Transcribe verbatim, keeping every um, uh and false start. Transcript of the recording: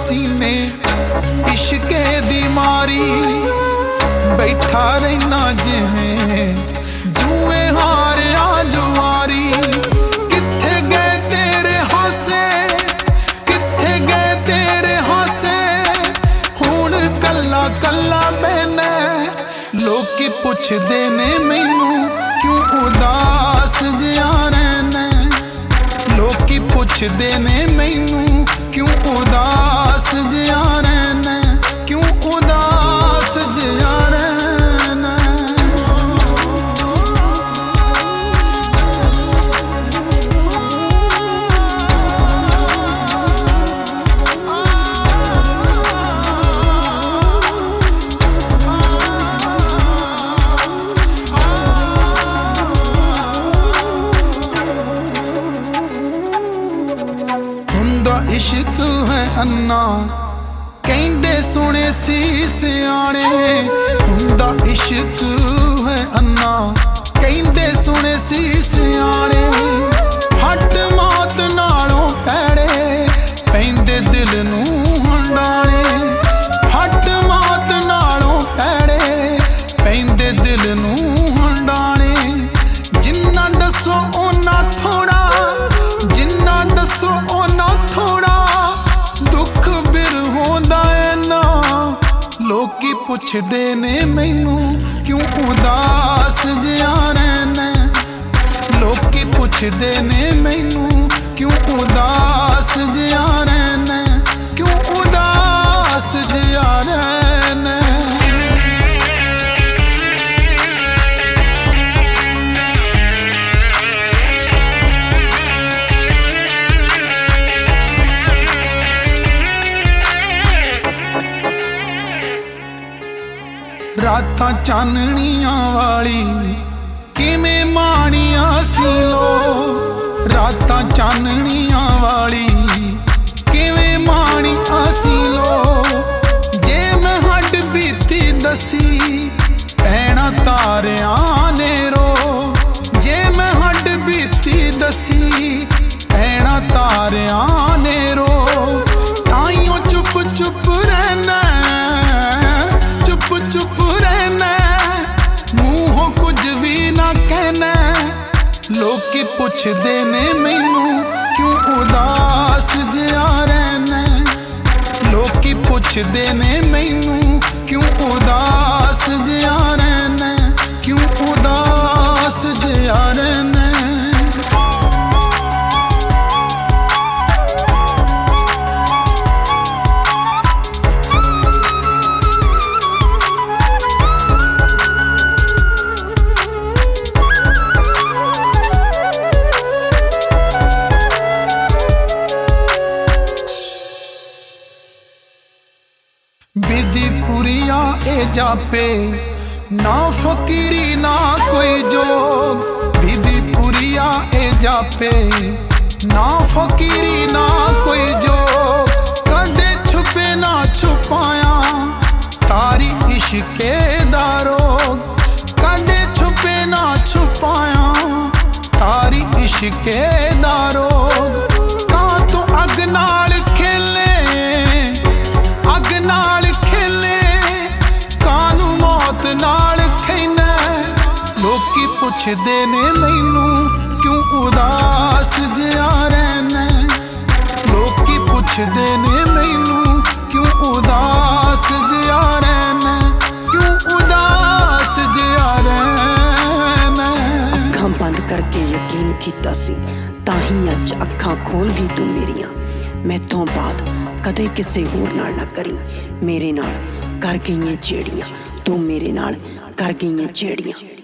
सीने इश्के दी मारी बैठा रहना जिवें जुए हारिया जुआरी। किथे गए तेरे हासे किथे गए तेरे हासे हुण कल्ला कल्ला मैंने लोकी पुछदे ने मैनू क्यों उदास जिया रहना। लोकी पुछदे ने मैनू क्यों उदास जिया रहना क्यों उदास जिया रहना। इश्क है अन्ना कहंदे सुने सी सियाणे। हुंदा इश्क है अन्ना कहंदे सुने सी सियाणे। हट मौत नालों पैड़े पैंदे दिल नूं हंडाणे। हट मौत नालों पैड़े पैंदे दिल नूं हंडाणे। जिन्ना दसो ओना थोड़ा जिन्ना दसो ओना थोड़ा दुख बिर होंदा है ना। लोकी पुछदे ने मैनू क्यों उदास जिया रहना। लोकी पुछदे ने मैनू क्यों उदास जिया रहना क्यों उदास जिया रहना। रातां चानणियां वाली किवें माणियां सी लो। रातां चानणियां वाली किवें माणियां सी लो। जे मैं हड्ड बीती दसी पैणा तारियां ने रो। जे मैं हड्ड बीती दसी पैणा तारियां ने रो। ताइयों चुप चुप रहना चुप चुप रहना मूहों कुछ भी ना कहना। लोकी पुछदे ने मैनू क्यों उदास जिया रहना। लोकी पुछदे ने मैनू क्यों उदास जिया रहना क्यों उदास जिया रहना। बिदी पुरिया ए जापे ना फकीरी ना कोई जोग। बिदी पुरिया ए जापे ना फकीरी ना कोई जोग। कदे छुपे ना छुपाया तारी इश्के दा रोग। कदे छुपे ना छुपाया तारी इश्के दा रोग। कां तू अग नाल खेले अग नाल खेले कानू मौत नाल खेना। लोकी पुछदे ने मैनू क्यों उदास जिया रहना। लोकी पुछदे ने मैनू क्यों उदास जिया रहना क्यों उदास जिया रहना। अखां बंद करके यकीन कीता सी ताही अज अखां खोल गई तू मेरियां। मैथों बाद कदे किसे होर नाल ना करी। मेरे नाल कर गईयां जेड़ियां तू मेरे नाल कर गईयां जेड़ियां।